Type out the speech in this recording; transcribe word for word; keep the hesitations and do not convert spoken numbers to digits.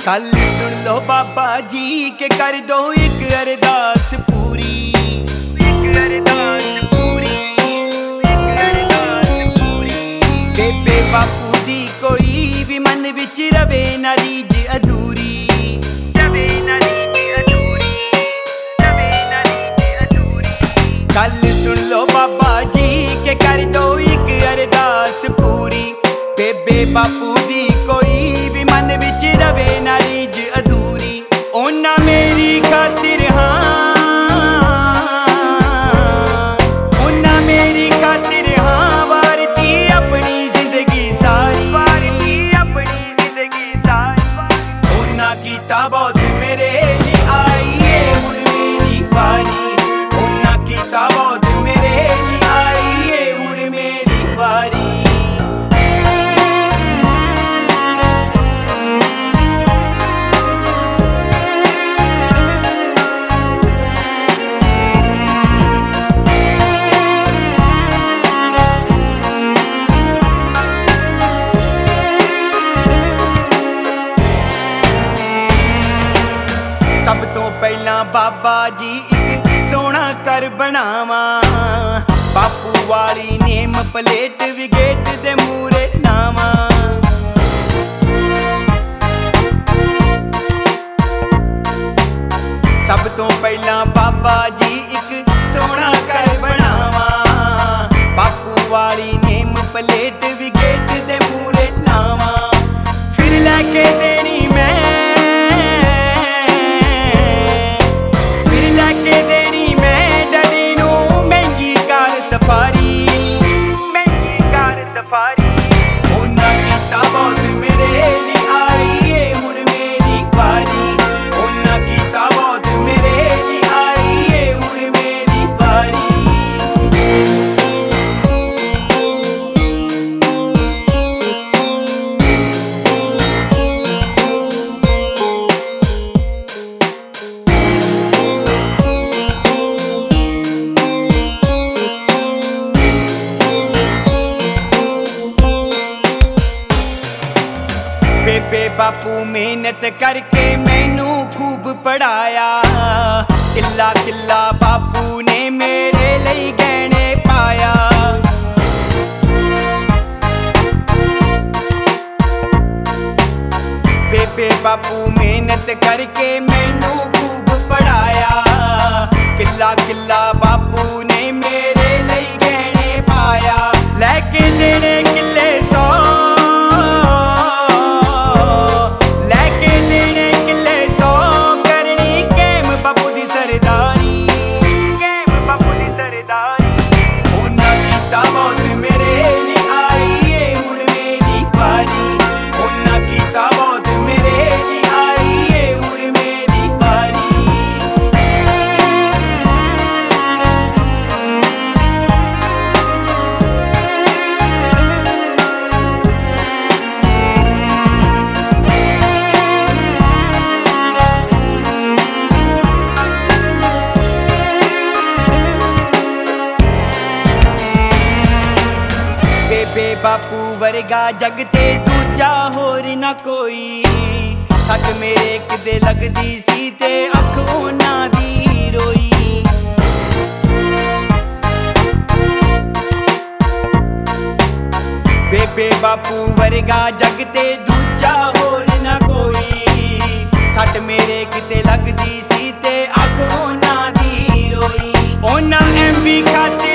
कल सुन लो बाबा जी के कर दो एक अरदास पूरी, एक अरदास पूरी, एक अरदास पूरी। बेबे बापू दी कोई भी मन विच रवे ना रीज अधूरी, रवे ना रीज अधूरी, रवे ना रीज अधूरी। कल सुन लो बाबा जी के कर दो एक अरदास पूरी। बेबे बापू दी कोई भी मन विच रवे ना रीज अधूरी। ओना मेरी खातिर हाँ, ओना मेरी खातिर हाँ वारती अपनी जिंदगी सारी, वारती अपनी जिंदगी सारी। ओना कीता बहुत मेरे लिए आई है हुण मेरी बारी, ओना कीता बहुत मेरे लिए आई है हुण मेरी बारी। सब तो पहला बाबा जी एक सोना कर बनावा, बापू वाली नेम प्लेट भी गेट दे मूरे लावा। सब तो पहला बाबा जी एक सोना कर बनावा, बापू वाली नेम प्लेट भी गेट दे मूरे लावा। फिर लैके देनी मैं, ओना कीता बहुत मेरे लिए आई है हुण मेरी बारी, ओना कीता बहुत मेरे लिए आई है हुण मेरी बारी। बेबे बापू मेहनत करके मैनू खूब पढ़ाया, किला किला बापू ने मेरे लिए गहने पाया। बेबे बापू मेहनत करके मैनू खूब पढ़ाया, किला किला बापू ने मेरे लिए गहने पाया। लैके देने किले सौ, बेबे बापू वर्गा जग ते दूजा होर ना कोई। सट मेरे किदे लगदी सी ते अख ओना दी रोई। बेबे बापू वर्गा जग ते दूजा होर ना कोई। सट मेरे किते लगदी सी ते अख ओना दी रोई। ओना एम वी खाते